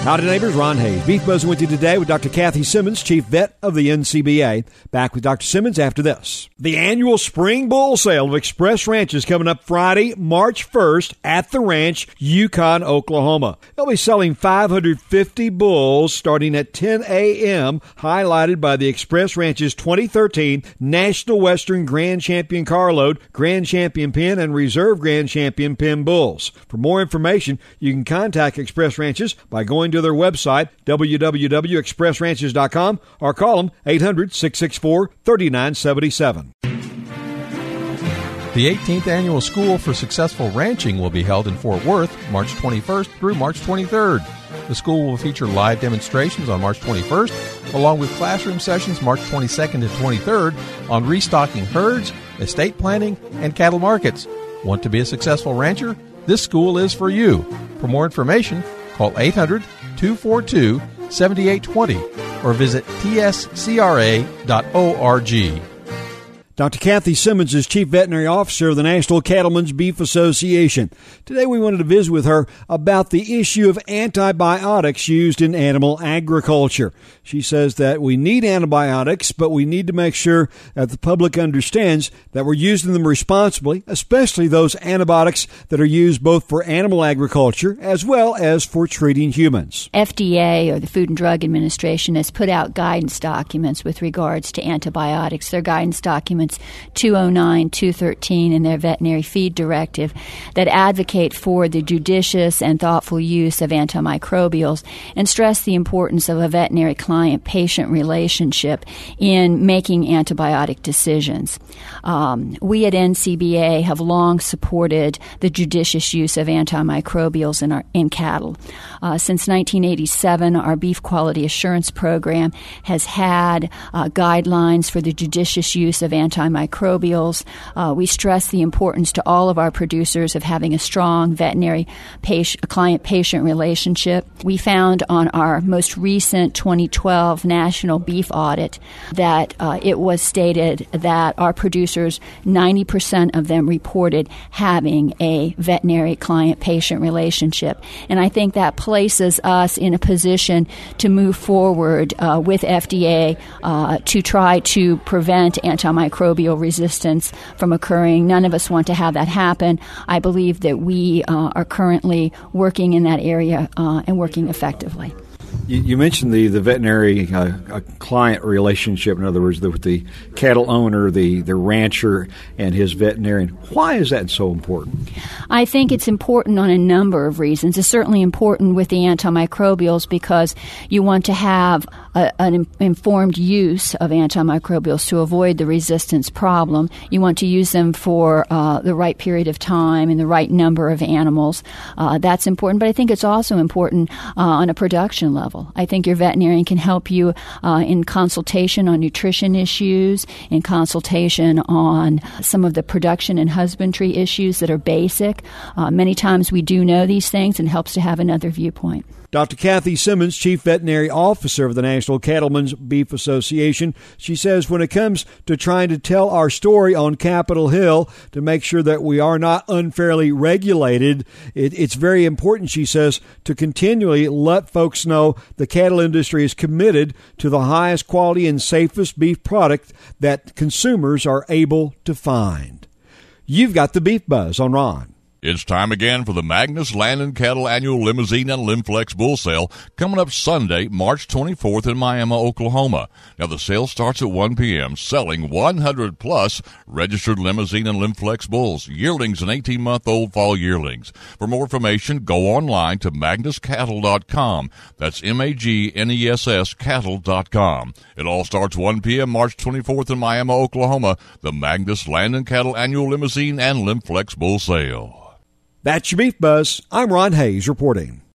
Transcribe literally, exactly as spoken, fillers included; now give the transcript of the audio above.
Howdy neighbors, Ron Hayes. Beef Buzz with you today with Doctor Kathy Simmons, Chief Vet of the N C B A. Back with Doctor Simmons after this. The annual Spring Bull Sale of Express Ranch is coming up Friday, March first at the ranch, Yukon, Oklahoma. They'll be selling five hundred fifty bulls starting at ten a.m., highlighted by the Express Ranch's twenty thirteen National Western Grand Champion Carload, Grand Champion Pin, and Reserve Grand Champion Pin bulls. For more information, you can contact Express Ranches by going to their website, w w w dot express ranches dot com, or call them eight hundred, six six four, three nine seven seven. The eighteenth Annual School for Successful Ranching will be held in Fort Worth, March twenty-first through March twenty-third. The school will feature live demonstrations on March twenty-first, along with classroom sessions March twenty-second and twenty-third on restocking herds, estate planning, and cattle markets. Want to be a successful rancher? This school is for you. For more information, call eight hundred, two four two, seven eight two zero or visit t s c r a dot org. Doctor Kathy Simmons is Chief Veterinary Officer of the National Cattlemen's Beef Association. Today we wanted to visit with her about the issue of antibiotics used in animal agriculture. She says that we need antibiotics, but we need to make sure that the public understands that we're using them responsibly, especially those antibiotics that are used both for animal agriculture as well as for treating humans. F D A, or the Food and Drug Administration, has put out guidance documents with regards to antibiotics. Their guidance documents two oh nine, two thirteen and their veterinary feed directive that advocate for the judicious and thoughtful use of antimicrobials and stress the importance of a veterinary client-patient relationship in making antibiotic decisions. Um, we at N C B A have long supported the judicious use of antimicrobials in, our, in cattle. Uh, since nineteen eighty-seven, our Beef Quality Assurance Program has had uh, guidelines for the judicious use of antimicrobials. Antimicrobials. Uh, we stress the importance to all of our producers of having a strong veterinary patient, client-patient relationship. We found on our most recent twenty twelve National Beef Audit that uh, it was stated that our producers, ninety percent of them reported having a veterinary client-patient relationship. And I think that places us in a position to move forward uh, with F D A uh, to try to prevent antimicrobial resistance from occurring. None of us want to have that happen. I believe that we uh, are currently working in that area uh, and working effectively. You, you mentioned the, the veterinary uh, client relationship, in other words, the, with the cattle owner, the, the rancher, and his veterinarian. Why is that so important? I think it's important on a number of reasons. It's certainly important with the antimicrobials because you want to have a, an informed use of antimicrobials to avoid the resistance problem. You want to use them for uh, the right period of time and the right number of animals. Uh, that's important, but I think it's also important uh, on a production level. I think your veterinarian can help you uh, in consultation on nutrition issues, in consultation on some of the production and husbandry issues that are basic. Uh, many times we do know these things, and it helps to have another viewpoint. Doctor Kathy Simmons, Chief Veterinary Officer of the National Cattlemen's Beef Association. She says when it comes to trying to tell our story on Capitol Hill to make sure that we are not unfairly regulated, it, it's very important, she says, to continually let folks know the cattle industry is committed to the highest quality and safest beef product that consumers are able to find. You've got the Beef Buzz on Ron. It's time again for the Magnus Land and Cattle Annual Limousine and Limflex Bull Sale coming up Sunday, March twenty-fourth in Miami, Oklahoma. Now, the sale starts at one p.m., selling one hundred plus registered limousine and Limflex bulls, yearlings and eighteen-month-old fall yearlings. For more information, go online to magnus cattle dot com. That's M A G N E S S cattle dot com. It all starts one p.m., March twenty-fourth in Miami, Oklahoma, the Magnus Land and Cattle Annual Limousine and Limflex Bull Sale. That's your Beef Buzz. I'm Ron Hayes reporting.